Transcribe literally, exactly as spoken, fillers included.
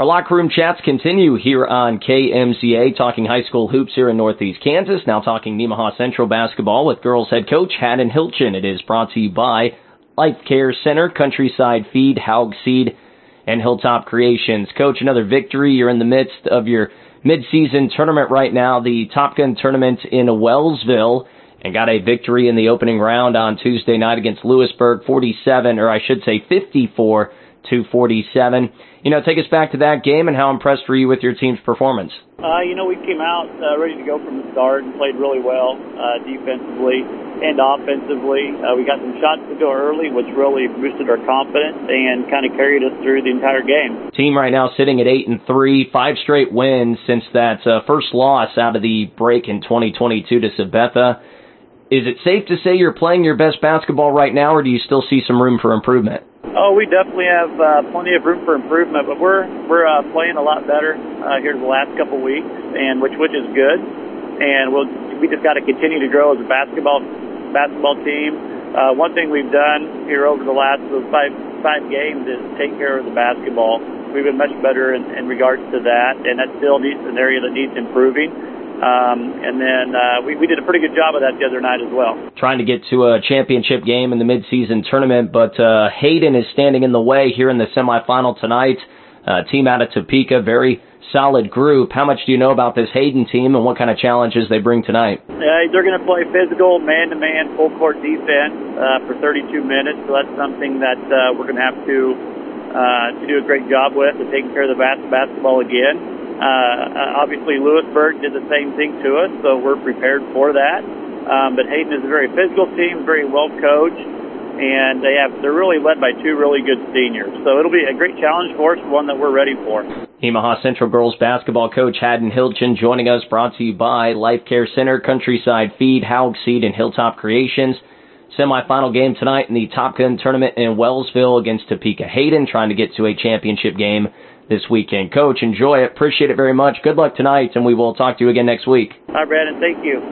Our locker room chats continue here on K M C A, talking high school hoops here in Northeast Kansas. Now talking Nemaha Central basketball with girls head coach Haddon Hilton. It is brought to you by Life Care Center, Countryside Feed, Haug Seed, and Hilltop Creations. Coach, another victory. You're in the midst of your mid-season tournament right now, the Top Gun tournament in Wellsville, and got a victory in the opening round on Tuesday night against Lewisburg, forty-seven, or I should say fifty-four to forty-seven. You know, take us back to that game, and how impressed were you with your team's performance? Uh, you know, we came out uh, ready to go from the start and played really well uh, defensively and offensively. Uh, we got some shots to go early, which really boosted our confidence and kind of carried us through the entire game. Team right now sitting at eight and three, five straight wins since that uh, first loss out of the break in twenty twenty-two to Sabetha. Is it safe to say you're playing your best basketball right now, or do you still see some room for improvement? Oh, we definitely have uh, plenty of room for improvement, but we're we're uh, playing a lot better uh, here the last couple of weeks, and which which is good. And we'll we just got to continue to grow as a basketball basketball team. Uh, one thing we've done here over the last five five games is take care of the basketball. We've been much better in, in regards to that, and that still needs an area that needs improving. Um, and then uh, we, we did a pretty good job of that the other night as well. Trying to get to a championship game in the midseason tournament, but uh, Hayden is standing in the way here in the semifinal tonight. Uh, team out of Topeka, very solid group. How much do you know about this Hayden team, and what kind of challenges they bring tonight? Uh, they're going to play physical, man-to-man, full-court defense uh, for thirty-two minutes, so that's something that uh, we're going to have to uh, to do a great job with, and taking care of the bas- basketball again. Uh, obviously, Lewisburg did the same thing to us, so we're prepared for that. Um, but Hayden is a very physical team, very well coached, and they have they're really led by two really good seniors. So it'll be a great challenge for us, one that we're ready for. Nemaha Central girls basketball coach Haddon Hilton joining us, brought to you by Life Care Center, Countryside Feed, Haug Seed, and Hilltop Creations. Semifinal game tonight in the Top Gun tournament in Wellsville against Topeka Hayden, trying to get to a championship game this weekend. Coach, enjoy it. Appreciate it very much. Good luck tonight, and we will talk to you again next week. All right, Brandon. Thank you.